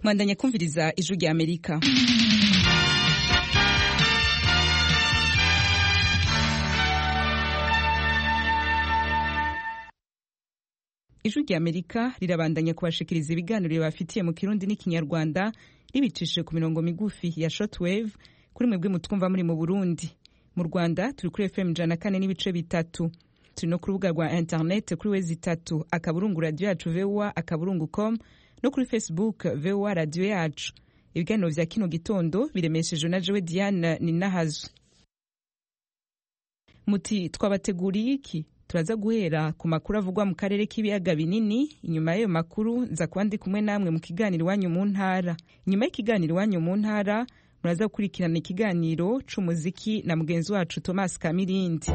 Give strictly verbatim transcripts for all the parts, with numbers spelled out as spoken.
Mwandanya kumviriza ijwi rya Amerika. Ijwi rya Amerika rirabandanya kubashikiriza ibiganiro bafitiye mu Kirundi n'Ikinyarwanda ribicishije ku mirongo migufi ya shortwave kuri mwebwe mutwumva muri mu Burundi. Mu Rwanda turi kuri F M ijana na kane n'ibice bitatu. Turi no ku rubuga rwa internet kuri wezi itatu akaburungu radio yacu V O A akaburungu com no kuri Facebook V O A radio yacu. Ibiganiro vya kino gitondo biremeshejwe na Jewe Diane Ninahazo. Muti twabateguriye iki? Turaza guhera ku makuru avugwa mu karere k'ibiyaga binini. Inyuma y'ayo makuru nza kwandi kumwe namwe mu kiganiro wanyu mu ntara. Inyuma y'ikiganiro wanyu mu ntara muraza gukurikirana ikiganiro c'umuziki na mugenzi wacu Thomas Kamirindi.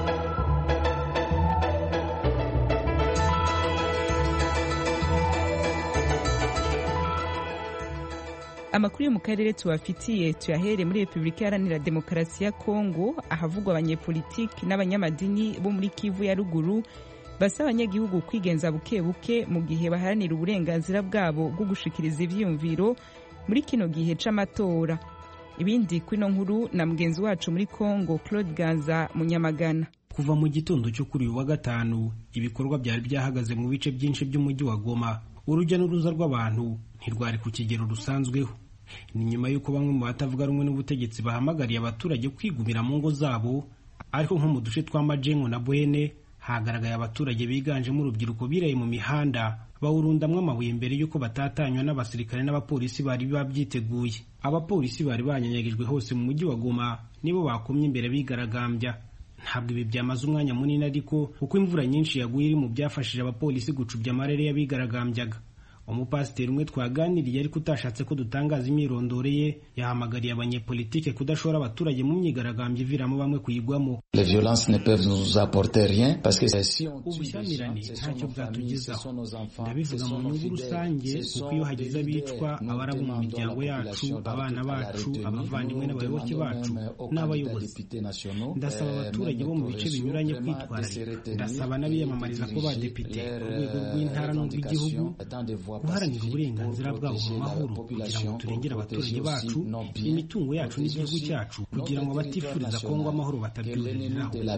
Amakuru yo mu karere tubafitiye tuyahere muri Republika Iharanira Demokarasi ya Kongo, ahavugwa abanyepolitiki n'abanyamadini bo muri Kivu ya ruguru basaba abanyagihugu kwigenza buke buke mu gihe baharanira uburenganzira bwabo bwo gushikiriza ivyiyumviro muri kino gihe c'amatora. Ibindi kwino nkuru na mugenzi wacu muri Kongo Claude Ganza Munyamagana. Kuva mu gitondo cyo kuri uyu wa gatanu ibikorwa byari byahagaze mu bice byinshi by'umujyi wa Goma. Urujya n'uruza rw'abantu ntirwari ku kigero rusanzweho. Ni nyuma y'uko bamwe mu batavuga rumwe n'ubutegetsi bahamagariye abaturage kwigumira mu ngo zabo, ariko nko mu duce twa Majengo na Bwene hagaragaye abaturage biganjemo urubyiruko biraye mu mihanda bawurundamwe amabuye mbere y'uko batatanywa n'abasirikare n'abapolisi bari babyiteguye. Abapolisi bari banyanyagijwe hose mu mujyi wa Goma nibo bakomye imbere bigaragambya. Ntabwo ibi byamaze umwanya munini, ariko uko imvura nyinshi yaguye iri mu byafashije abapolisi gucubya amarere y'abigaragambyaga. Umupasiteri umwe twaganiriye ariko utashatse ko dutangaza imyirondoro ye yahamagariye abanyepolitike kudashora abaturage mu myigaragambyo iviramo bamwe kuyigwamo. Les violences ne peuvent nous apporter rien parce que si on ubushyamirane ntacyo bwatugezaho. Ndabivuga mu nyungu rusange kuko iyo hagize abicwa abarabo mu miryango yacu, abana bacu, abavandimwe n'abayoboke bacu n'abayobozi. Ndasaba abaturage bo mu bice binyuranye kwitwararika. Ndasaba n'abiyamamariza ko badepite ku rwego rw'intara n'urw'igihugu guharanira uburenganzira bwabo mu mahoro kugira ngo turengere abaturage bacu, imitungo yacu n'igihugu cyacu, kugira ngo batifuriza Kongo amahoro batabyuriraho.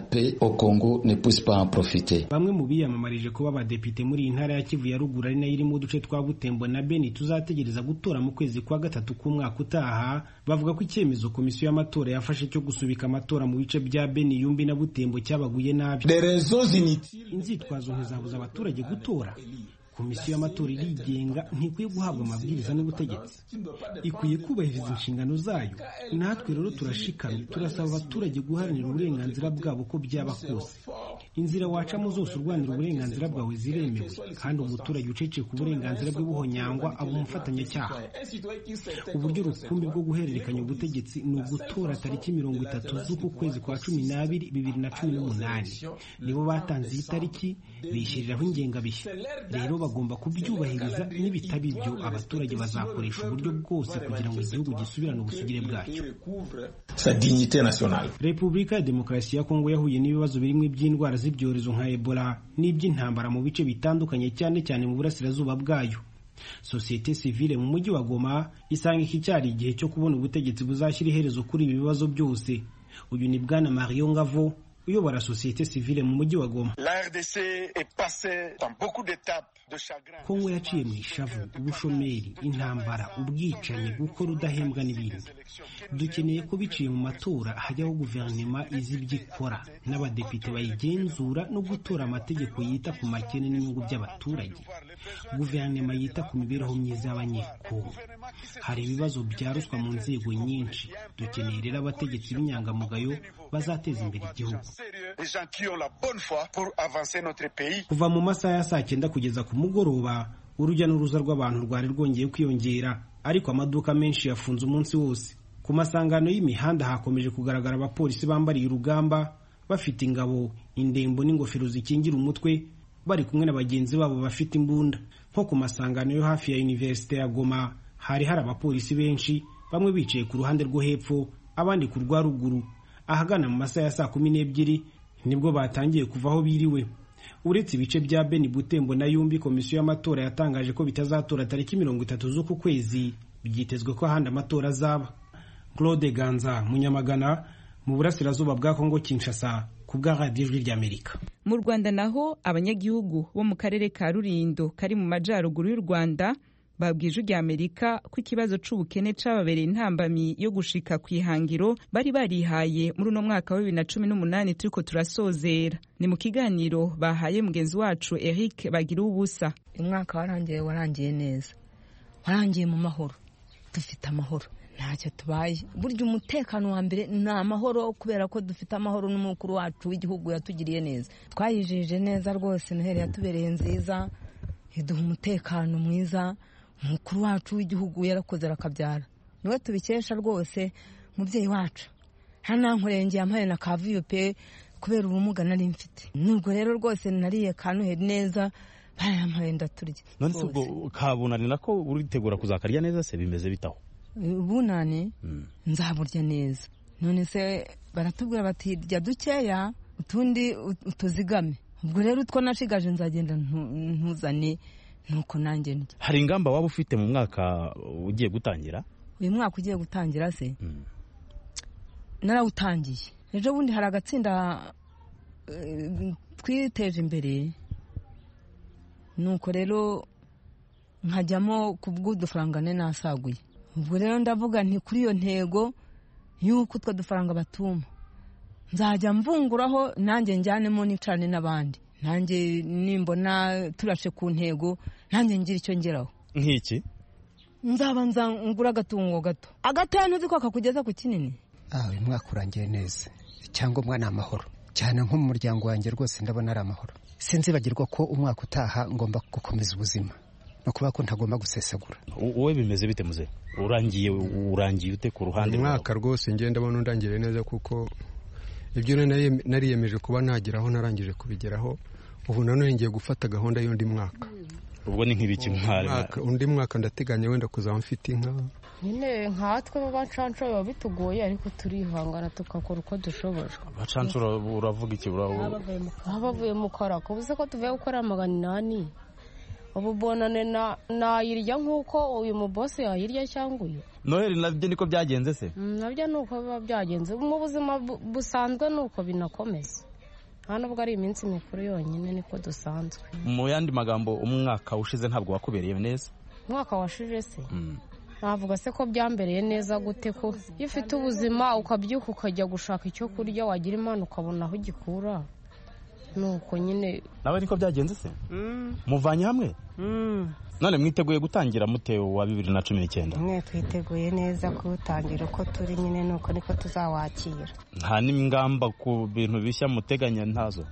Bamwe mu biyamamarije kuba abadepite muri iyi ntara ya Kivu ya ruguru ari nayo irimo uduce twa Butembo na Beni tuzategereza gutora mu kwezi kwa gatatu k'umwaka utaha, bavuga ko icyemezo komisiyo y'amatora yafashe cyo gusubika amatora mu bice bya Beni, Yumbi na Butembo cyabaguye nabi. Inzitwazo ntizabuza abaturage gutora. Komisiyo y'amatora irigenga, ntikwiye guhabwa amabwiriza n'ubutegetsi, ikwiye kubahiriza inshingano zayo. Natwe rero turashikamye, turasaba abaturage guharanira uburenganzira bwabo ko byaba kose. Inzira wacamo zose urwanira uburenganzira bwawe ziremewe, kandi umuturage uceceka uburenganzira bwe buhonyangwa aba umufatanyacyaha. Uburyo rukumbi bwo guhererekanya ubutegetsi ni ugutora tariki mirongo itatu z'uku kwezi kwa cumi n'abiri bibiri na cumi n'umunani. Nibo batanze iyi tariki, bishyiriraho ingengabishya. Rero bagomba kubyubahiriza, n'ibitaba ibyo abaturage bazakoresha uburyo bwose kugira ngo igihugu gisubirane ubusugire bwacyo. Sa dignité nationale. Repubulika ya Demokarasi ya Kongo yahuye n'ibibazo birimo iby'indwara z'ibyorezo nka Ebola n'iby'intambara mu bice bitandukanye, cyane cyane mu burasirazuba bwayo. Societe civile mu mujyi wa Goma isanga iki cyari igihe cyo kubona ubutegetsi buzashyira iherezo kuri ibi bibazo byose. Uyu ni Bwana Mario Ngavo uyobora Societe civile mu mujyi wa Goma. La R D C est passée dans beaucoup d'étapes de chagrin. Kongo yaciye mu ishavu, ubushomeri, intambara, ubwicanyi, gukora udahembwa n'ibindi. Dukeneye ko biciye mu matora hajyaho guverinoma izi ibyikora, n'abadepite bayigenzura, no gutora amategeko yita ku makene n'inyungu by'abaturage. Guverinoma yita ku mibereho myiza y'abanyekongo. Hari ibibazo bya ruswa mu nzego nyinshi. Dukeneye rero abategetsi b'inyangamugayo bazateza imbere igihugu. Kuva mu masaha ya saa cyenda kugeza ku mugoroba, urujya n'uruza rw'abantu rwari rwongeye kwiyongera, ariko amaduka menshi yafunze umunsi wose. Ku masangano y'imihanda hakomeje kugaragara abapolisi bambariye urugamba, bafite ingabo, indembo n'ingofero zikingira umutwe, bari kumwe na bagenzi babo bafite imbunda. Nko ku masangano yo hafi ya Universite ya Goma hari hari abapolisi benshi, bamwe bicaye ku ruhande rwo hepfo, abandi ku rwa ruguru. Ahagana mu masaha ya saa kumi n'ebyiri nibwo batangiye kuva aho biriwe. uretse ibice bya Beni, Butembo na Yumbi, komisiyo y'amatora yatangaje ko bitazatora tariki mirongo itatu z'uku kwezi. Byitezwe ko ahandi amatora azaba. Claude Ganza, Munyamagana, mu burasirazuba bwa Kongo Kinshasa, ku bwa Radio Ijwi ry'Amerika. Mu Rwanda naho abanyagihugu bo mu karere ka Rulindo kari mu majyaruguru y'u Rwanda babwije Ijwi ry'Amerika ko ikibazo c'ubukene cababereye intambamyi yo gushika ku ihangiro bari barihaye muri uno mwaka wa bibiri na cumi n'umunani turiko turasozera. Ni mu kiganiro bahaye mugenzi wacu Eric Bagira ubusa. Umwaka warangiye warangiye neza, warangiye mu mahoro, dufite amahoro, ntacyo tubaye. Burya umutekano wa mbere ni amahoro, kubera ko dufite amahoro n'umukuru wacu w'igihugu yatugiriye neza. Twayijije neza rwose, Noheli yatubereye nziza, iduha umutekano mwiza. Umukuru wacu w'igihugu yarakoze arakabyara, niwe tubikesha rwose. Mubyeyi wacu hana nkurengeye amaye na kavuyo pe, kubera ubumuga nari mfite. Nubwo rero rwose nariye ka Noheli neza, bayampaye ndaturya. None se ubwo kabunani nako uritegura kuzakarya neza se bimeze bitaho? Bunani mm. nzaburya neza. None se baratubwira bati rya dukeya utundi utuzigame. Ubwo rero utwo nashigaje nzagenda ntuzane nuko nanjye ndya. Hari ingamba waba ufite mu mwaka ugiye gutangira? Uyu mwaka ugiye gutangira se mm. narawutangiye. Ejo bundi hari agatsinda uh, twiteje imbere, nuko rero nkajyamo kubw'udufaranga ne nasaguye. Ubwo rero ndavuga nti kuri iyo ntego yuko utwo dufaranga batuma nzajya mvunguraho nanjye njyanemo n'icane n'abandi, nanjye nimbona turashe ku ntego nanjye ngira icyo ngeraho. Nk'iki? Nzaba nzangura agatungo gato, agatanu ziko kakugeza ku kinini. Ah, uyu mwaka urangiye neza, cyangwa umwana amahoro cyane, nko mu muryango wanjye rwose ndabona ari amahoro. Sinzibagirwa ko umwaka utaha ngomba gukomeza ubuzima, no kuba ko ntagomba gusesagura. Wowe bimeze bite muze? Urangiye urangiye ute ku ruhande? Umwaka rwose ngenda mbona undangire neza, kuko ibyo nariyemeje kuba nageraho narangije kubigeraho. Ubu nanone ngiye gufata gahunda y'undi mwaka. Ubwo ni nk'ibiki mwari? Undi mwaka ndateganya wenda kuzaba mfite inka. Nyine nkatwe b'abacancuro biba bitugoye, ariko turihangana tukakora uko dushoboje. Abacancuro uravuga iki? Bavuye mu karako, ubuze ko tuvuye gukora magana inani. Ubu bonane nayirya nk'uko uyu mubosi yayirya cyangwa uyu. Noheli nabyo niko byagenze se? Nabyo nuko biba byagenze. Mu buzima busanzwe nuko binakomeza. Nta nubwo ari iminsi mikuru yonyine, niko dusanzwe. Mu yandi magambo, umwaka ushize ntabwo wakubereye neza? Umwaka washije se navuga se ko byambereye neza gute? Ko iyo ufite ubuzima ukabyuka ukajya gushaka icyo kurya, wagira imana ukabona aho ugikura, nuko nyine nawe niko byagenze se? Muvanye hamwe? None mwiteguye gutangira mute wa bibiri na cumi n'icyenda? Mwe twiteguye neza kutangira uko turi nyine, nuko niko tuzawakira. Nta n'ingamba ku bintu bishya muteganya ntazo?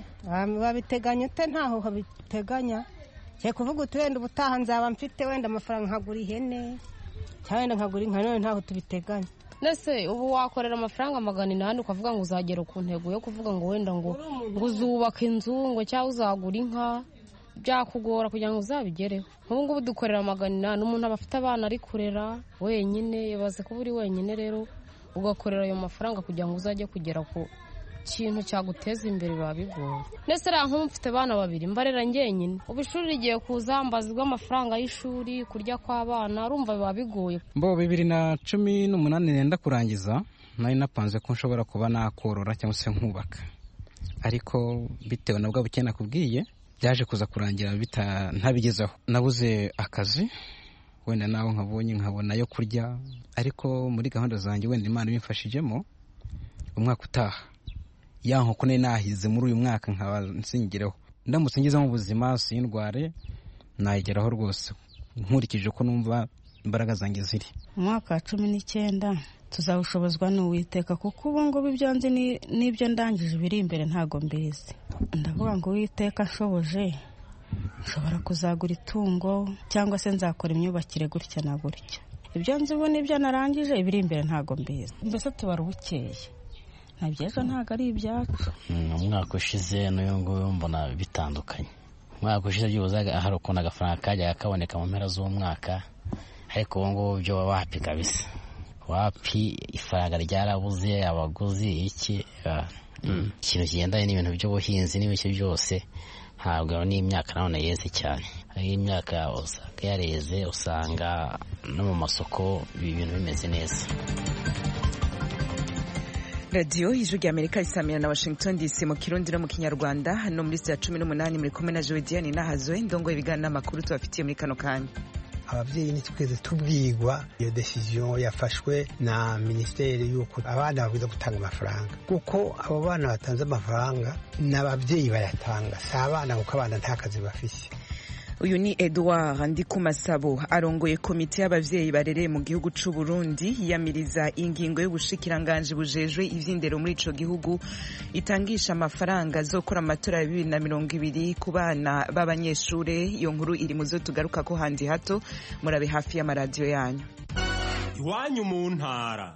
Babiteganya ute? Ntaho babiteganya. Cye kuvuga uti wenda ubutaha nzaba mfite wenda amafaranga nkagura ihene cyangwa wenda nkagura inka, none ntaho tubiteganya. Nese ubu wakorera amafaranga magana inani ukavuga ngo uzagera ku ntego yo kuvuga ngo wenda ngo ngo uzubaka inzu ngo cyangwa uzagura inka, byakugora kugira ngo uzabigereho. Ubu ngubu dukorera magana inani, umuntu aba afite abana ari kurera wenyine, yabaze kuba uri wenyine, rero ugakorera ayo mafaranga kugira ngo uzajye kugera ku kintu cyaguteza imbere biba bigoye. Nese rero nk'umfite abana babiri mbarera njyenyine, ubu ishuri rigiye kuza mbazwa amafaranga y'ishuri, kurya kw'abana, urumva biba bigoye. Mbo bibiri na cumi n'umunani nenda kurangiza, nari napanze ko nshobora kuba nakorora cyangwa se nkubaka, ariko bitewe na bwa bukene nakubwiye byaje kuza kurangira ntabigezaho. Nabuze akazi, wenda nawe nkabonye nkabona yo kurya, ariko muri gahunda zanjye wenda Imana ibimfashijemo, umwaka utaha ya nkoko nari nahize muri uyu mwaka nkaba nsingireho, ndamutse ngeze mu buzima sindware nayigeraho rwose, nkurikije ko numva imbaraga zanjye ziri. Umwaka wa cumi n'icyenda tuzawushobozwa n'Uwiteka, kuko ubu ngubu ibyo nzi n'ibyo ndangije biri imbere ntago mbizi. Ndavuga ngo Uwiteka ashoboje nshobora kuzagura itungo, cyangwa se nzakora imyubakire gutya na gutya. Ibyo nzi ubu n'ibyo narangije ibiri imbere ntago mbizi. Mbese tubara ubukeye, nabyejo ntago ari ibyacu. Umwaka ushize n'uyu nguyu mbona bitandukanye. Umwaka ushize byuzaga hari ukuntu agafaranga kajyaga kaboneka mu mpera z'umwaka, ariko ubu ngubu byo wapi kabisa. wapi ifaranga ryarabuze abaguzi iki ikintu kigendanye n'ibintu by'ubuhinzi n'ibiki byose ntabwo n'imyaka none yeze cyane. Hari imyaka usanga yareze, usanga no mu masoko ibintu bimeze neza. radiyo ijwi rya amerika isamira na washington dc mu kirundi no mu kinyarwanda. hano muri saa cumi n'umunani muri kumwe na jodiane nahazwe ndongo ibiganiro n'amakuru tubafitiye muri kano kanya. ababyeyi ntitweze tubwirwa iyo decision yafashwe na minisiteri y'uko abana babwiza gutanga amafaranga, kuko abo bana batanze amafaranga n'ababyeyi bayatanga, si abana kuko abana nta kazi bafise. uyu ni Edouard Ndikumasabo arongoye komite y'abavyeyi barereye mu gihugu c'u Burundi yamiriza ingingo y'ubushikiranganje bujejwe ivy'indero muri ico gihugu itangisha amafaranga azokora amatora ya bibiri na mirongo ibiri ku bana b'abanyeshure. Iyo nkuru iri muzo tugaruka ko handi hato, murabe hafi y'amaradiyo yanyu. Iwanyu mu ntara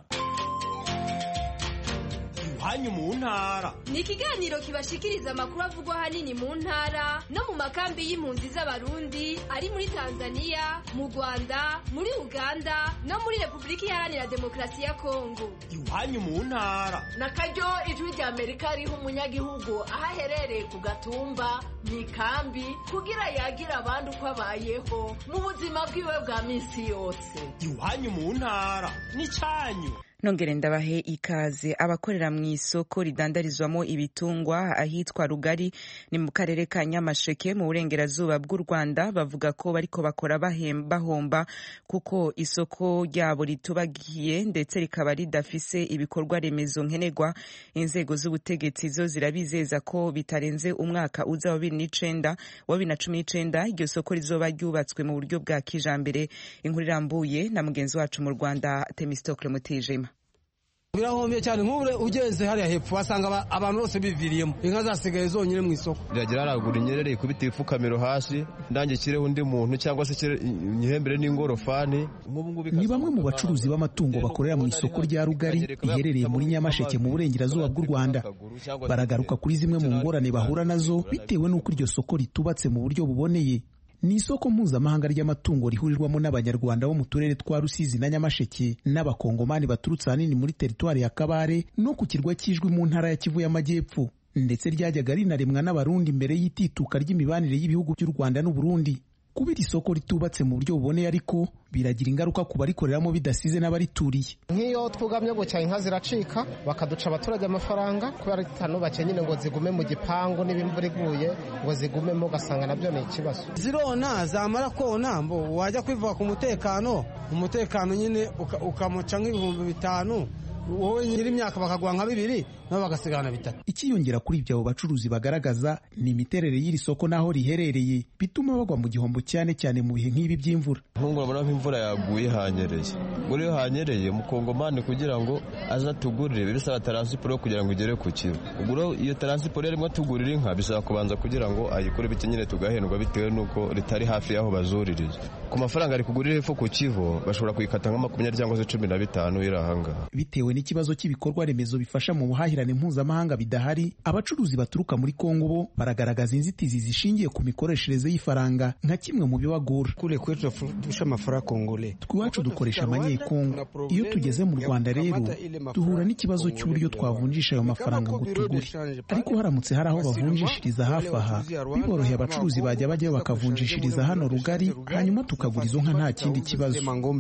iwanyu mu ntara ni ikiganiro kibashikiriza amakuru avugwa hanini mu ntara no mu makambi y'impunzi z'abarundi ari muri Tanzania, mu Rwanda, muri Uganda no muri Republika Iharanira Demokarasi ya Kongo. iwanyu mu ntara nakaryo ijwi rya Amerika riha umunyagihugu aho aherereye ku gatumba mu ikambi kugira yagira abandi uko abayeho mu buzima bwiwe bwa minsi yose. iwanyu mu ntara ni cyanyu. Nongere ndabahe ikaze. Abakorera mu isoko ridandarizwamo ibitungwa ahitwa Rugari ni mu karere ka Nyamasheke mu burengerazuba bw'u Rwanda bavuga ko bariko bakora bahomba kuko isoko ryabo ritubagiye ndetse rikaba ridafise ibikorwa remezo nkenerwa. Inzego z'ubutegetsi zo zirabizeza ko bitarenze umwaka uza wa bibiri n'icenda wa bibiri na cumi n'icenda iryo soko rizoba ryubatswe mu buryo bwa kijambere. Inkuru irambuye na mugenzi wacu mu Rwanda Temistocle Mutijima. Birahombye cyane nk'ubure ugeze hariya hepfo wasanga abantu bose biviriyemo, inka zasigaye zonyine mu isoko. Biragira haragura inyerere ikubita ifukamiro hasi ndange kireho undi muntu cyangwa se nyihembere n'ingorofani. Ni bamwe mu bacuruzi b'amatungo bakorera mu isoko rya Rugari iherereye muri Nyamasheke mu burengerazuba bw'u Rwanda. Baragaruka kuri zimwe mu ngorane bahura nazo bitewe n'uko iryo soko ritubatse mu buryo buboneye. Ni isoko mpuzamahanga ry'amatungo rihurirwamo n'abanyarwanda bo mu turere twa Rusizi na Nyamasheke n'abakongomani baturutse ahanini muri teritwari ya Kabare no ku kirwa cy'Ijwi mu ntara ya Kivu y'Amajyepfo, ndetse ryajyaga rinaremwa n'abarundi mbere y'itituka ry'imibanire y'ibihugu by'u Rwanda n'u Burundi. Kuba iri soko ritubatse mu buryo buboneye ariko biragira ingaruka ku barikoreramo bidasize n'abarituriye. Nk'iyo twugamye gucya inka ziracika bakaduca abaturage amafaranga kubera itano bake nyine ngo zigume mu gipangu n'ibimvura iguye ngo zigumemo, ugasanga nabyo ni ikibazo. Zirona zamara kona mbo wajya kwivuga ku mutekano, umutekano nyine ukamuca nk'ibihumbi bitanu, wowe nyiri imyaka bakaguha nka bibiri nabo bagasigana bitatu. Ikiyongera kuri ibyo abo bacuruzi bagaragaza ni imiterere y'iri soko naho riherereye bituma bagwa mu gihombo cyane cyane mu bihe nk'ibi by'imvura. Nk'urabona nk'imvura yaguye hanyereye, muri yo hanyereye umukongomani kugira ngo aza atugurire bisaba taransiporo kugira ngo igere ku kigo. Ubwo iyo taransiporo yarimo atugurira inka bisaba kubanza kugira ngo ayikore bite nyine tugahendwa bitewe n'uko ritari hafi y'aho bazuririye. Ku mafaranga ari kugurira ifu ku kivo bashobora kuyikata nka makumyabiri cyangwa se cumi na bitanu iri ahangaha. Bitewe n'ikibazo cy'ibikorwa remezo bifasha mu buhahirane mpuzamahanga bidahari, abacuruzi baturuka muri Kongo bo baragaragaza inzitizi zishingiye ku mikoreshereze y'ifaranga nka kimwe mu bibagora. Kule kwetu tufisha amafaranga kongole, twiwacu dukoresha amanyekongo. Iyo tugeze mu Rwanda rero duhura n'ikibazo cy'uburyo twavunjisha ayo mafaranga ngo tugure, ariko haramutse hari aho bavunjishiriza hafi aha biboroheye abacuruzi bajya bajyayo bakavunjishiriza hano Rugari hanyuma tukagura izo nka nta kindi kibazo.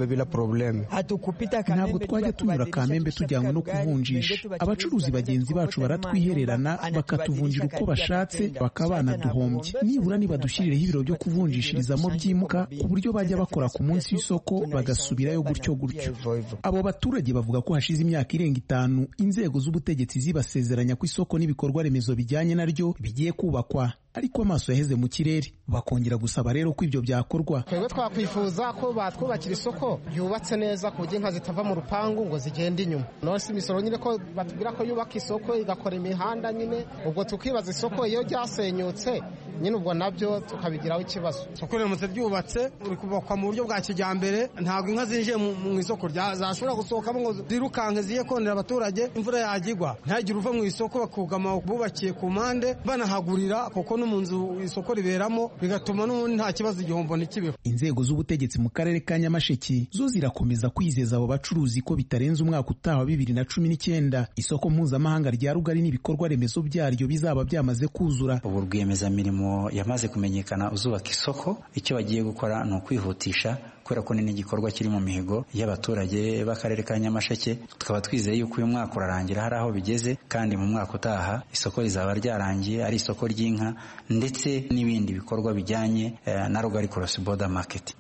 Ntabwo twajya tunyura Kamembe tujyanywe no kuvunjisha. Abacuruzi bagenzi bacu baratwihererana bakatuvunjira uko bashatse bakabana duhombye. Nibura nibadushyirireho ibiro byo kuvunjishirizamo byimuka ku buryo bajya bakora ku munsi w'isoko bagasubirayo gutyo gutyo. Abo baturage bavuga ko hashize imyaka irenga itanu inzego z'ubutegetsi zibasezeranya ko isoko n'ibikorwa remezo bijyanye naryo bigiye kubakwa, ariko amaso yaheze mu kirere. Bakongera gusaba rero ko ibyo byakorwa. Twebwe twakwifuza ko batwubakira isoko yubatse neza ku buryo inka zitava mu rupangu ngo zigende inyuma. Nose imisoro nyine ko batubwira ko yubaka isoko igakora imihanda nyine, ubwo tukibaza isoko iyo ryasenyutse nyine ubwo nabyo tukabigiraho ikibazo. Isoko riramutse ryubatse uri kubakwa mu buryo bwa kijyambere, ntabwo inka zinjiye mu isoko zashobora gusohokamo ngo zirukanke ziye konera abaturage, imvura yagigwa ntagire uva mu isoko bakugama bubakiye ku mpande banahagurira, kuko no mu nzu isoko riberamo bigatuma n'ubundi nta kibazo igihombo ntikibeho. Inzego z'ubutegetsi mu karere ka Nyamasheke zo zirakomeza kwizeza abo bacuruzi ko bitarenze umwaka utaha wa bibiri na cumi n'icyenda isoko mpuzamahanga rya Rugari n'ibikorwa remezo byaryo bizaba byamaze kuzura. Ubu rwiyemezamirimo yamaze kumenyekana uzubaka isoko, icyo bagiye gukora ni ukwihutisha kubera ko ni n'igikorwa kiri mu mihigo y'abaturage b'akarere ka Nyamasheke. Tukaba twizeye yuko uyu mwaka urarangira hari aho bigeze, kandi mu mwaka utaha isoko rizaba ryarangiye ari isoko ry'inka ndetse n'ibindi bikorwa bijyanye eh, na Rugari Cross Border Market.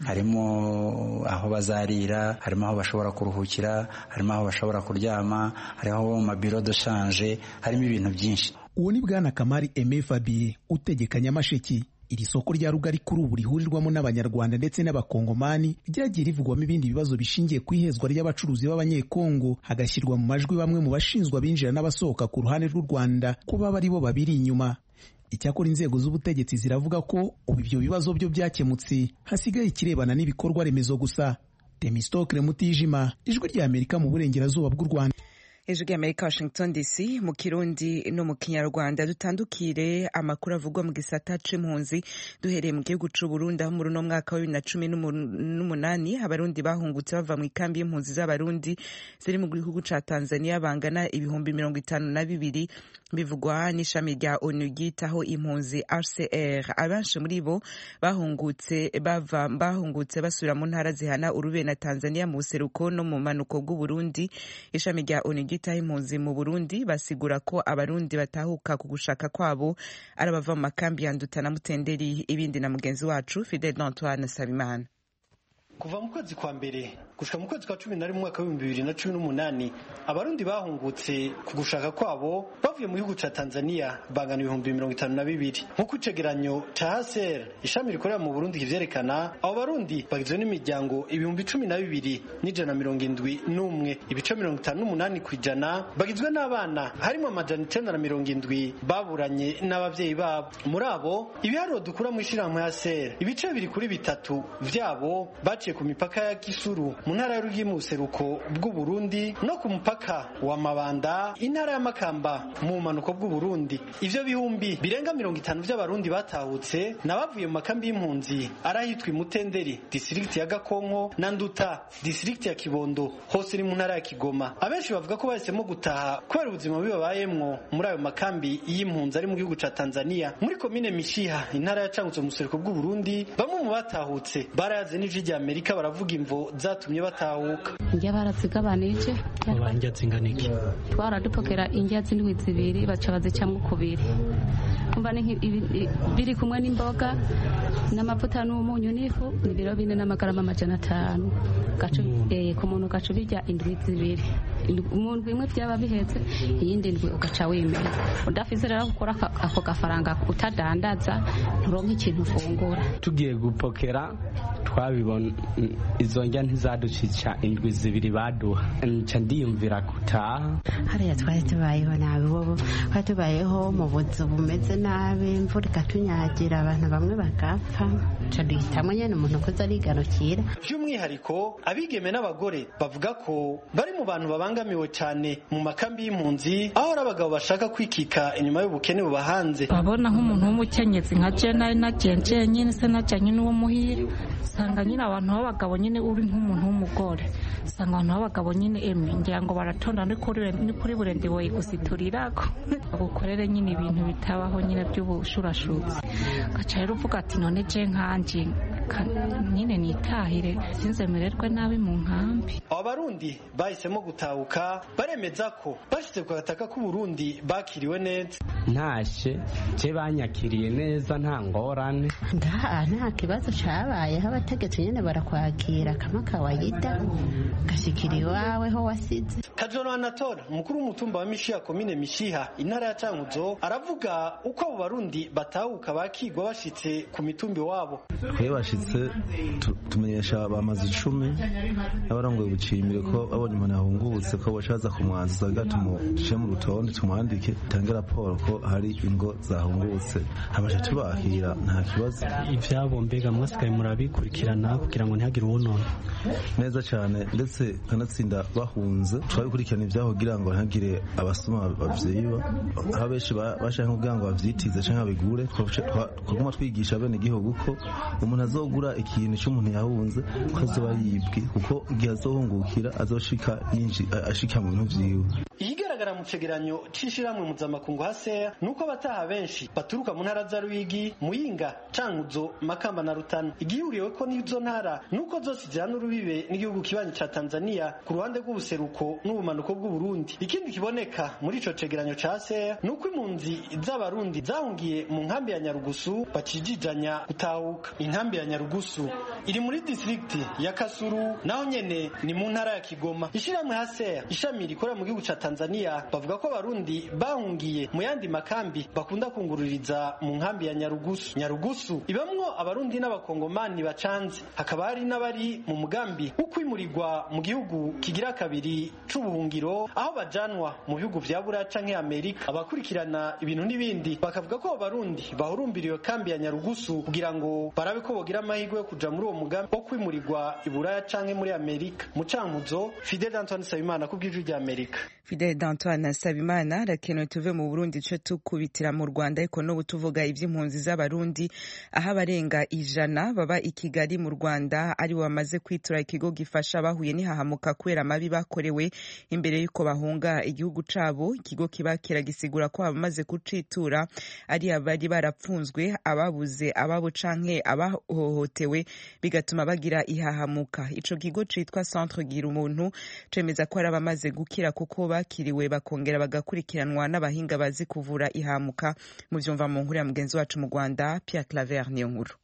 Harimo aho bazarira, harimo aho bashobora kuruhukira, harimo aho bashobora kuryama, hariho mabiro de change, harimo ibintu byinshi. Uwo ni Bwana Kamari Aime Fabien utegeka Nyamasheke. Iri soko rya Rugari kuri ubu rihurirwamo n'Abanyarwanda ndetse n'Abakongomani ryagiye rivugwamo ibindi bibazo bishingiye ku ihezwa ry'abacuruzi b'Abanyekongo, hagashyirwa mu majwi bamwe mu bashinzwe abinjira n'abasohoka ku ruhande rw'u Rwanda ko baba ari bo babiri inyuma. Icyakora inzego z'ubutegetsi ziravuga ko ubu ibyo bibazo byo byakemutse, hasigaye ikirebana n'ibikorwa remezo gusa. Temistokle Mutijima, Ijwi rya Amerika mu burengerazuba bw'u Rwanda. Ijwi rya Amerika Washington D C mu Kirundi no mu Kinyarwanda. Dutandukire amakuru avugwa mu gisata c'impunzi, duhereye mu gihugu c'u Burundi aho muri no mwaka wa bibiri na cumi n'umunani abarundi bahungutse bava mu ikambi y'impunzi z'abarundi ziri mu gihugu ca Tanzania bangana ibihumbi mirongo itanu na bibiri, bivugwa n'ishami rya ONU ryitaho impunzi H C R. Abenshi muri bo bahungutse bava bahungutse basubira mu ntara zihana urube na Tanzania mu buseruko no mu manuko bw'u Burundi. Ishami rya ONU ryitaho impunzi mu Burundi basigura ko abarundi batahuka ku gushaka kwabo arabava mu makambi ya Nduta na Mutenderi. Ibindi na mugenzi wacu Fidel Antoine Sabimana. Kuva mu kwezi kwa mbere gushika mu kwezi kwa cumi na rimwe mwaka wa bibiri na cumi n'umunani abarundi bahungutse ku gushaka kwabo bavuye mu gihugu ca Tanzania bangana ibihumbi mirongo itanu na bibiri. Nk'uko icegeranyo ca H C R ishami rikorera mu Burundi kivyerekana, abo barundi bagizwe n'imiryango ibihumbi cumi na bibiri n'ijana mirongo indwi n'umwe, ibice mirongo itanu n'umunani kw'ijana bagizwe n'abana, harimo amajana icenda na mirongo indwi baburanye n'abavyeyi babo. Muri abo ibiharuro dukura mu ishirahamwe H C R, ibice bibiri kuri bitatu vyabo baciye ku mipaka ya Kisuru mu ntara y'Urugi mu buseruko bw'u Burundi no ku mupaka wa Mabanda intara ya Makamba mu manuko bw'u Burundi. Ivyo bihumbi birenga mirongo itanu vy'abarundi batahutse nabavuye mu makambi y'impunzi arahitwa Mutenderi district ya Gakonko na Nduta district ya Kibondo hose iri mu ntara ya Kigoma. Abenshi bavuga ko bahisemo gutaha kubera ubuzima bibabayemwo muri ayo makambi y'impunzi ari mu gihugu ca Tanzania. Muri komine Mishiha intara ya Cangutse mu buseruko bw'u Burundi, bamwe mu batahutse barayaze n'Ijwi rya Amerika baravuga imvo zatumye batahuka. Njya barazigabanije abanja zinganiki twaradupokera injya zindwi zibiri baca bazicamwe kubiri, umva ni biri kumwe n'imboga n'amavuta n'umunyu n'ifu ni biro bine n'amagarama amajana atanu gacu eh ku muntu gacu bijya indwi zibiri. Umuntu bimwe byaba bihetse iyindi ndwi ugaca wemera, udafise rero gukora ako gafaranga utadandaza nturonka ikintu ufungura. Tugiye gupokera twabibona izo njya ntizaducica indwi zibiri baduha, nca ndiyumvira gutaha. Hariya twari tubayeho nabi, wowe twari tubayeho mu buzu bumeze nabi, imvura igatunyagira abantu bamwe bagapfa, nca duhitamo nyene umuntu kuza arigarukira. By'umwihariko abigeme n'abagore bavuga ko bari mu bantu babangamiwe cyane mu makambi y'impunzi, aho abagabo bashaka kwikika inyuma y'ubukene bubahanze. Babona nk'umuntu w'umukenyezi nka je nari nagenje nyine se najanye n'uwo muhira, sanga nyine abantu b'abagabo nyine uri nk'umuntu w'umugore, sanga abantu b'abagabo nyine emwe ngira ngo baratonda ni kuri ni kuri burende boye gusiturirako gukorere nyine ibintu bitabaho nyine by'ubushurashutsi. Gaca rero uvuga ati none je nkanje nyine nitahire sinzemererwe nabi mu nkambi. Abarundi bahisemo gutahuka baremeza ko bashitse ku gataka k'u Burundi bakiriwe neza. Ntashe je banyakiriye neza nta ngorane, nda nta kibazo cabaye, abategetsi nyene barakwakira kama kawaida gashikira iwawe ho wasize. Kajoro Anatora umukuru w'umutumba wa Mishiha komine Mishiha intara ya Cankuzo aravuga uko abo barundi batahuka bakigwa bashitse ku mitumbi wabo. Twe bashitse tumenyesha bamaze icumi n'abarongoye ubucimbire ko abonye umuntu yahungutse ko bashaza kumwanza gatumuce mu rutonde tumwandike tange raporo ko hari ingo zahungutse habasha tubakira nta kibazo. Ivyabo mbega mwasigaye murabikurikirana kugira ngo ntihagire uwonona neza cyane ndetse kanatsinda bahunze twabikurikirana ibyaho kugira ngo ntihagire abasoma bavyiba aho benshi bashaka kugira ngo bavyitize canke bigure twaguma twigisha bene igihugu ko umuntu azogura ikintu cy'umuntu yahunze ko azoba yibwe kuko igihe azohungukira azoshika yinji ashika mu bintu vyiwe. Ikigaragara mu cegeranyo c'ishiramwe mpuzamakungu Haser nuko abataha benshi baturuka mu ntara za Ruyigi, Muyinga, Cankuzo, Makamba na Rutana. Igihuriwe ko n'izo ntara nuko zose zijana urubibe n'igihugu kibanyi ca Tanzania ku ruhande rw'ubuseruko n'ubumanuko bw'u Burundi. Ikindi kiboneka muri ico cegeranyo ca Haser nuko impunzi z'abarundi zahungiye mu nkambi ya Nyarugusu bacijijanya gutahuka. Inkambi ya Nyarugusu iri muri district ya Kasuru naho nyene ni mu ntara ya Kigoma. Ishiramwe Haser ishami rikora mu gihugu ca Tanzania bavuga ko abarundi bahungiye mu yandi makambi bakunda kungururiza mu nkambi ya Nyarugusu. Nyarugusu ibamwo abarundi n'abakongomani bacanze, hakaba hari n'abari mu mugambi wo kwimurirwa mu gihugu kigira kabiri c'ubuhungiro aho bajanwa mu bihugu vya Buraya canke Amerika. Abakurikirana ibintu n'ibindi bakavuga ko abarundi bahurumbiriwe kambi ya Nyarugusu kugira ngo barabe ko bogira amahirwe yo kuja muri uwo mugambi wo kwimurirwa i Buraya canke muri Amerika. Mu Cankuzo, Fidel Antoine Sabimana ku bw'ijwi rya Amerika. Fidel Antoine Sabimana rakenewe tuve mu Burundi cyo tukubitira mu Rwanda ariko no butuvuga ivy'impunzi z'abarundi aho abarenga ijana baba i Kigali mu Rwanda ari bamaze kwitura ikigo gifasha bahuye n'ihahamuka kwera amabi bakorewe imbere yuko bahunga igihugu cabo. Ikigo kibakira gisigura ko abamaze kucitura ari abari barapfunzwe, ababuze ababo canke abahohotewe bigatuma bagira ihahamuka. Ico kigo citwa Centre Gira Umuntu cemeza ko ari abamaze gukira kuko bakiriwe bakongera bagakurikiranwa n'abahinga bazi kuvura ihamuka. Mu vyumva mu nkuru ya mugenzi wacu mu Rwanda Pierre Claver niyo nkuru.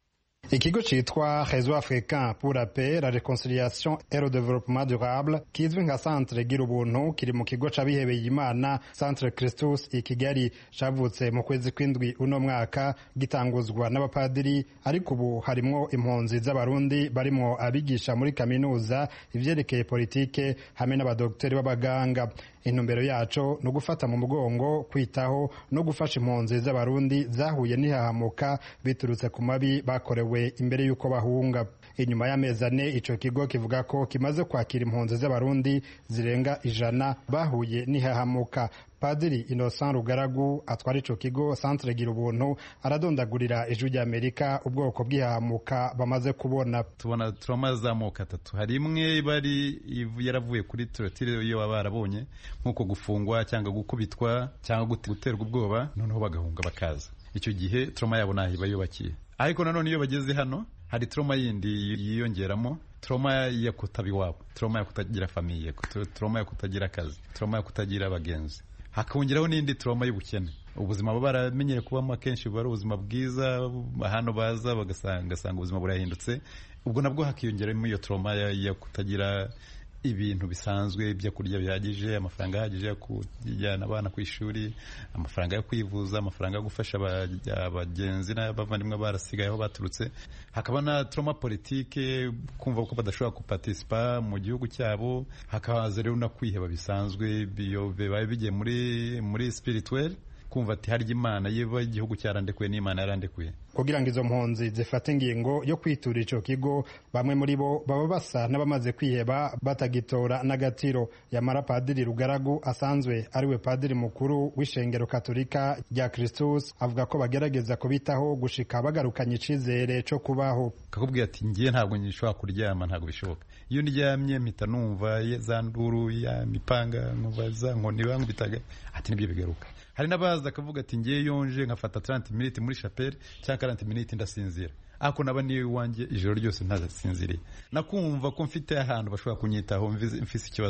Ikigo citwa Réseau Africain pour la paix, la réconciliation et le développement durable kizwi nka Centre Gira Ubuntu kiri mu kigo c'abihebeye Imana Centre Christus i Kigali cavutse mu kwezi kw'indwi uno mwaka gitanguzwa n'abapadiri ariko ubu harimwo impunzi z'abarundi barimwo abigisha muri kaminuza ivyerekeye politike hamwe n'abadoktori b'abaganga. Intumbero yaco no gufata mu mugongo kwitaho no gufasha impunzi z'abarundi zahuye n'ihahamuka biturutse ku mabi bakorewe imbere yuko bahunga. Inyuma y'amezi ane ico kigo kivuga ko kimaze kwakira impunzi z'abarundi zirenga ijana bahuye n'ihahamuka. Padiri Innocent Rugaragu atwara ico kigo Centre Gira Ubuntu aradondagurira ijwi rya Amerika ubwoko bw'ihahamuka bamaze kubona. Tubona trauma z'amoko atatu. Hari imwe bari yaravuye kuri torture iyo barabonye nkuko gufungwa cyangwa gukubitwa cyangwa guterwa ubwoba noneho bagahunga bakaza. Icyo gihe trauma yabo nahiba yubakiye. Ariko nanone iyo bageze hano hari trauma yindi yiyongeramo, trauma ya kutaba iwabo, trauma ya kutagira famiye, trauma ya kutagira akazi, trauma ya kutagira abagenzi, hakongeraho n'indi trauma y'ubukene. Ubuzima baba baramenyere kubamo akenshi bari ubuzima bwiza, hano baza bagasanga sanga ubuzima burahindutse. Ubwo nabwo hakiyongeramo iyo trauma ya kutagira ibintu bisanzwe byo kurya bihagije, amafaranga ahagije yo kujyana abana ku ishuri, amafaranga yo kwivuza, amafaranga yo gufasha abagenzi n'abavandimwe barasigayeho baturutse. Hakaba na trauma politique, kumva ko badashobora kuparticipa mu gihugu cyabo. Hakaza rero no kwiheba bisanzwe biyo bibaye bigiye muri muri spirituel, kumva ati hari Imana yeba igihugu cyarandekuye n'Imana yarandekuye. Kugira ngo izo mpunzi zifate ingingo yo kwitura ico kigo, bamwe muri bo baba basa n'abamaze kwiheba batagitora n'agatiro. Yamara Padiri Rugaragu asanzwe ariwe padiri mukuru w'ishengero Katolika rya Christus avuga ko bagerageza kubitaho gushika bagarukanye icizere co kubaho. Kakubwiye ati ngiye ntabwo nyishobora kuryama, ntabwo bishoboka. Iyo ndyamye mpita numva za nduru ya mipanga, numva za nkoni bankubitaga, ati nibyo bigaruka. Hari nabaza akavuga ati ngiye yonje nkafata trente minutes muri chapelle cyangwa quarante minutes ndasinzira. Ako naba niwe wanje ijoro ryose ntazasinziriye. Nakumva ko mfite ahantu bashobora kunyitaho mfise ikibazo.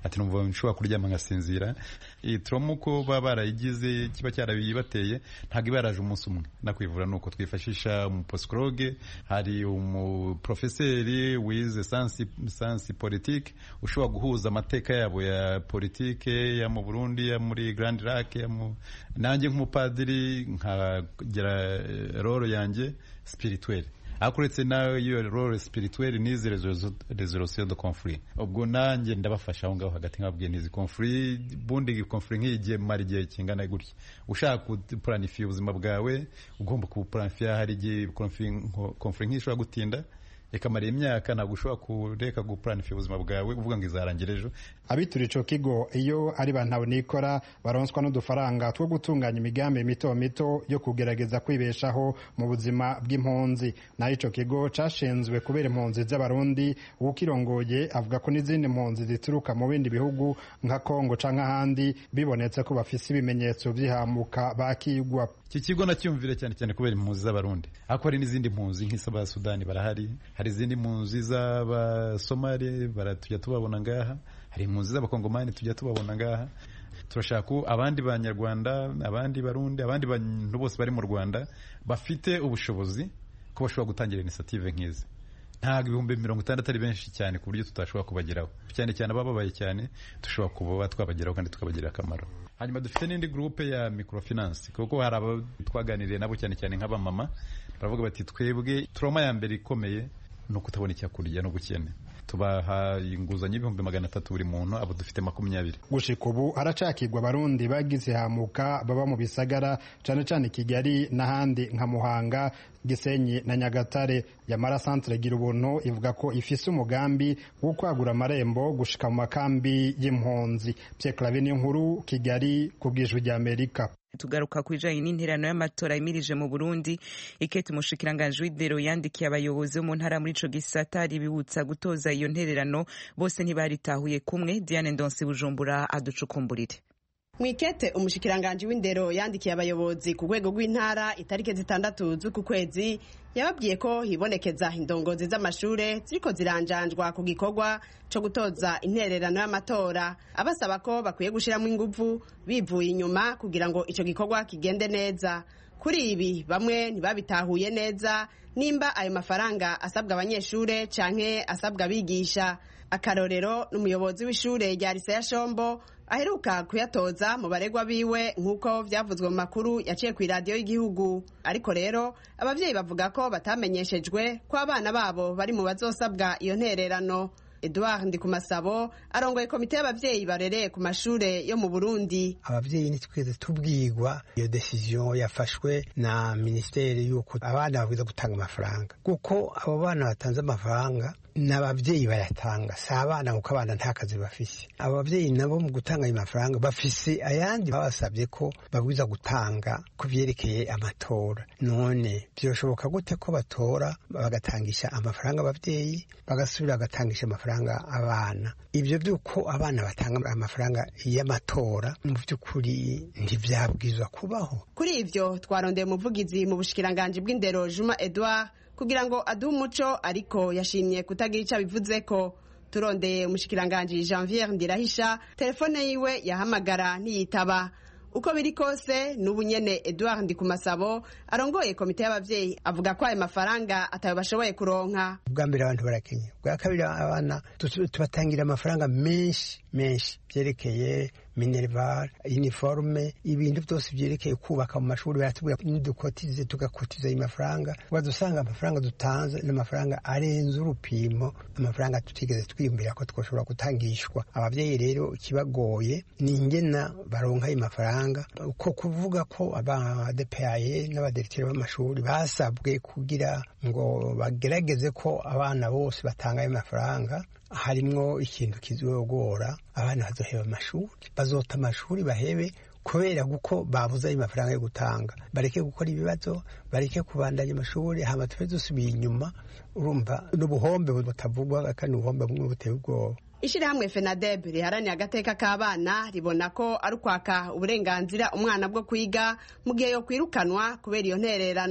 ati numva nshobora kuryama ngasinzira. Iyi trauma uko baba barayigize kiba cyarabibateye ntabwo ibaraje umunsi umwe nakwivura nuko twifashisha umupsikologe, hari umuprofeseri wize sansi sansi politique ushobora guhuza amateka yabo ya politike ya mu Burundi ya muri Grand Lac ya mu nanjye nk'umupadiri nkagira role yanjye spirituelle akuretse nayo iyo role spirituelle nize resolution de conflit. Ubwo nanjye ndabafasha aho ngaho hagati nkabwiye nizi conflit bundi conflit nk'igihe mari gihe kingana gutya ushaka kuplanify ubuzima bwawe ugomba kuplanify hari igihe conflit nk'ishobora gutinda ikamara imyaka ntabwo ushobora kureka guplanify ubuzima bwawe uvuga ngo izarangira ejo. Abitura ico kigo iyo ari bantu nikora baronswa n'udufaranga two gutunganya imigambi mito mito yo kugerageza kwibeshaho mu buzima bw'impunzi. Naho ico kigo cashinzwe kubera impunzi z'abarundi ukirongoye avuga ko n'izindi mpunzi zituruka mu bindi bihugu nka Kongo canke ahandi bibonetse ko bafise ibimenyetso by'ihamuka bakigwa. Iki kigo nacyumvire cyane cyane kubera impunzi z'abarundi ako hari n'izindi mpunzi nk'isaba Sudani barahari, hari izindi mpunzi z'aba Somali baratujya tubabona ngaha, hari impunzi z'abakongomani tujya tubabona ngaha. Turashaka abandi banyarwanda, abandi barundi, abandi bantu bose bari mu Rwanda bafite ubushobozi ko bashobora gutangira initiative nk'izi. Ntabwo ibihumbi mirongo itandatu ari benshi cyane ku buryo tutashobora kubageraho, cyane cyane abababaye cyane dushobora kuba twabageraho kandi tukabagirira akamaro. Hanyuma dufite n'indi groupe ya microfinance kuko hari abo twaganiriye nabo cyane cyane nk'abamama baravuga bati twebwe trauma ya mbere ikomeye no kutabona icyo kurya no gukene, tubaha inguzanyo y'ibihumbi magana atatu buri muntu, abo dufite makumyabiri. Gushika ubu haracakirwa abarundi bagize hamuka baba mu bisagara cane cane Kigali n'ahandi nka Muhanga, Gisenyi na Nyagatare. Yamara Centre gira ubuntu ivuga ko ifise umugambi wo kwagura amarembo gushika mu makambi y'impunzi. Pierre Claver Nkuru, Kigali, kubw'ijwi rya Amerika. Tugaruka kwijanye n'interano y'amatora imirije mu Burundi. Ikete umushikiranganje w'indero yandikiye abayobozi bo mu ntara muri ico gisata ribibutsa gutoza iyo ntererano bose ntibaritahuye kumwe. Diane Ndonsi Bujumbura aducukumburire. Mwikete umushikiranganje w'indero yandikiye abayobozi ku rwego rw'intara itarike zitandatu z'uku kwezi yababwiye ko hibonekeza indongozi z'amashure ziriko ziranjanjwa ku gikorwa co gutoza intererano y'amatora, abasaba ko bakwiye gushiramo inguvu bivuye inyuma kugira ngo ico gikorwa kigende neza. Kuri ibi bamwe ntibabitahuye neza nimba ayo mafaranga asabwa abanyeshure canke asabwa abigisha. Akarorero n'umuyobozi w'ishure rya Lycée ya Shombo aheruka kuyatoza mu baregwa biwe nk'uko vyavuzwe mu makuru yaciye ku radio y'igihugu. Ariko rero abavyeyi bavuga ko batamenyeshejwe ko abana babo bari mu bazosabwa iyo ntererano. Edouard Ndikumasabo arongoye komite y'abavyeyi barereye ku mashure yo mu Burundi. Abavyeyi nitweze tubwirwa iyo decision yafashwe na ministeri yuko abana babwiza gutanga amafaranga, kuko abo bana batanze amafaranga n'abavyeyi bayatanga, si abana kuko abana nta kazi bafise. Abo bavyeyi nabo mu gutanga ayo mafaranga bafise ayandi babasabye ko babwiza gutanga ku vyerekeye amatora. None byoshoboka gute ko batora bagatangisha amafaranga abavyeyi bagasubira bagatangisha amafaranga abana? Ibyo byuko abana batanga amafaranga y'amatora mu by'ukuri ntivyabwizwa kubaho. Kuri ivyo twarondeye umuvugizi mu bushikiranganje bw'indero Juma Edouard kugira ngo aduhe umuco, ariko yashimye kutagira icyo abivuze ko. Turondeye umushikiranganje Janvier Ndirahisha, telefone yiwe yahamagara ntiyitaba. Uko biri kose n'ubu nyene Edouard Ndikumasabo arongoye komite y'abavyeyi avuga ko ayo mafaranga atayo bashoboye kuronka. Bwa mbere abantu barakenye, bwa kabiri abana tubatangira amafaranga menshi menshi byerekeye minerval, uniforme, ibintu byose byerekeye kubaka mu mashuri. Baratubwira nidukotize tugakotiza ayo mafaranga, wadusanga amafaranga dutanze n'amafaranga arenze urupimo, amafaranga tutigeze twiyumvira ko twoshobora gutangishwa. Abavyeyi rero kibagoye ni ingena baronka ayo mafaranga, uko kuvuga ko aba D P A E n'abadirektere b'amashuri basabwe kugira ngo bagerageze ko abana bose batanga ayo mafaranga. Harimwo ikintu kizogora abana bazoheba amashuri, bazota amashuri bahebe kubera guko babuze ayo mafaranga yo gutanga. Bareke gukora ibibazo, bareke kubandanya amashuri, hama tube dusubiye inyuma. Urumva n'ubuhombe butavugwa kandi ubuhombe bumwe buteye ubwoba. Ishirahamwe FENADEB riharaniye agateka k'abana ribona ko ari ukwaka uburenganzira umwana bwo kwiga mu gihe yo kwirukanwa kubera iyo ntererano.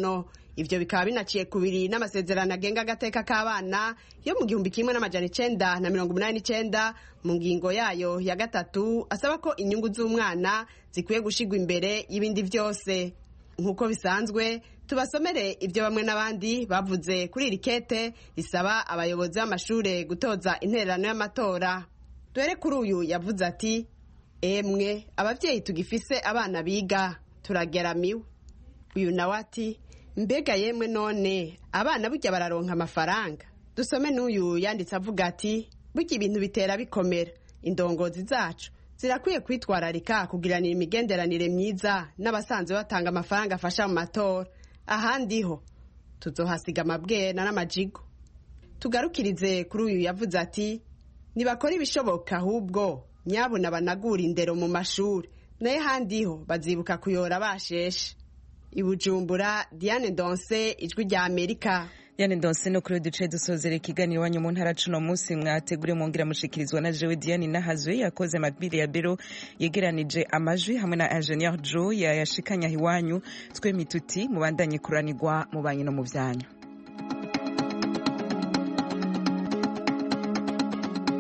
ivyo bikaba binaciye kubiri n'amasezerano agenga agateka k'abana yo mu gihumbi kimwe n'amajana icenda na mirongo umunani n'icenda mu ngingo yayo ya gatatu asaba ko inyungu z'umwana zikwiye gushigwa imbere y'ibindi vyose. Nk'uko bisanzwe tubasomere ivyo bamwe n'abandi bavuze kuri iri kete risaba abayobozi b'amashure gutoza intererano y'amatora. Dore kuri uyu yavuze ati: emwe abavyeyi tugifise abana biga turageramiwe. Uyu nawe ati: mbega yemwe none abana burya bararonka amafaranga. Dusome n'uyu yanditse avuga ati: burya ibintu bitera bikomera, indongozi zacu zirakwiye kwitwararika kugiranira imigenderanire myiza n'abasanzwe batanga amafaranga afasha mu matora, ahandi ho tuzohasiga amabwena n'amajigo. Tugarukirize kuri uyu yavuze ati: nibakora ibishoboka ahubwo nyabuna banagura indero mu mashuri, naye handi ho bazibuka kuyora basheshe. I Bujumbura, Diane Ndonse, Ijwi rya Amerika. Diane Ndonse, no kuri duce dusozera ikiganiro wanyu mu ntara cuno munsi mwategure mwongera mushikirizwa na jewe Diane Nahazwe yakoze amabwire ya bero yegeranije amajwi hamwe na Engineer Joe yayashikanya hiwanyu. Twe mituti mubandanye kuranirwa mu banyu no mu vyanyu.